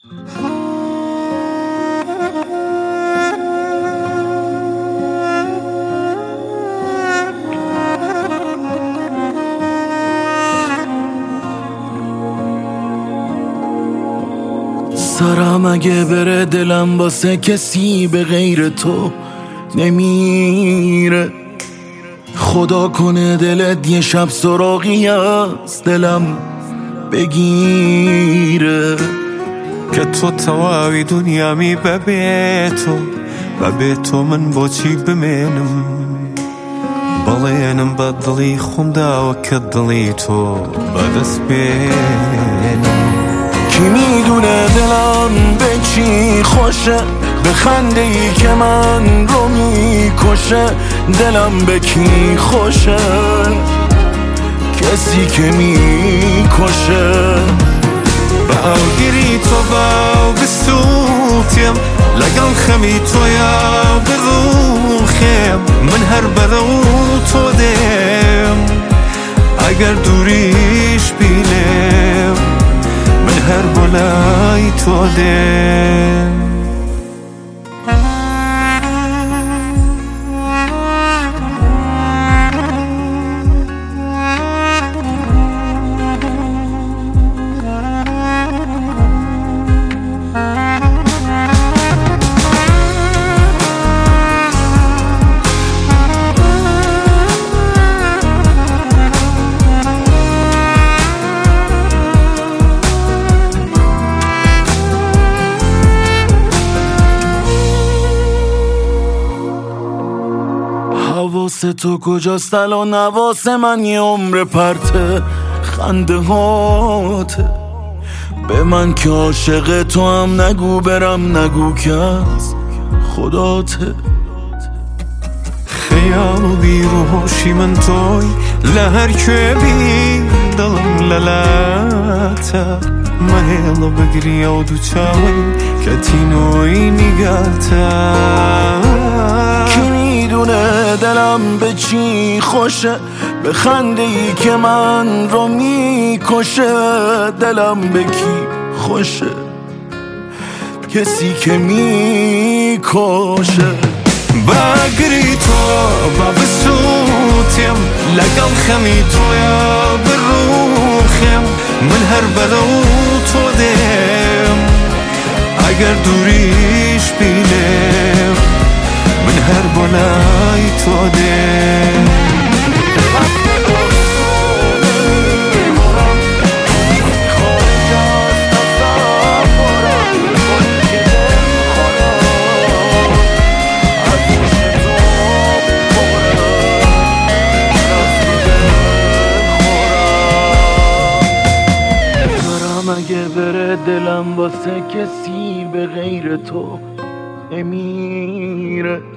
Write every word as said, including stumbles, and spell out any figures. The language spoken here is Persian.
سرم اگه بره دلم واسه کسی به غیر تو نمیره. خدا کنه دلت یه شب سراغی از دلم بگیره که تو تواوی دنیامی ببی تو ببی تو من بۆ چی بمێنم بەڵێنم بە دڵی خۆمداوە کە دڵی تۆ بەدەست بێنم. کی میدونه دلم به چی خوشه، به خنده ای که من رو میکشه. دلم به کی خوشه، کسی که میکشه. باوگیری تو باو بسوتیم لەگەڵ خەمی تۆیا بڕوخێم من هەر بەرەو تۆ دێم ئەگەر دووریش بینێم من هەر بۆ لای تۆ دێم. حواس تو کجاست الان؟ حواس من یه عمر پرته خنده هاته. به من که عاشق تو هم نگو برم نگو که از خداته. خیال و بیروحشی من توی لهر کوێبی دڵم لەلاتە مەهێڵە بگریە و دوو چاوەی کە تینۆی نیگاتە. دلم به چی خوشه، به خنده ای که من رو میکشه. دلم به کی خوشه، کسی که میکشه. باگری تو با بسوتیم لەگەڵ خەمی تۆیا بڕوخێم من هەر بەرەو تۆ دێم ئەگەر دووریش بینێم من هەر بۆ لای تۆ دێم. اگه بره دلم واسه کسی به غیر تو نمیره.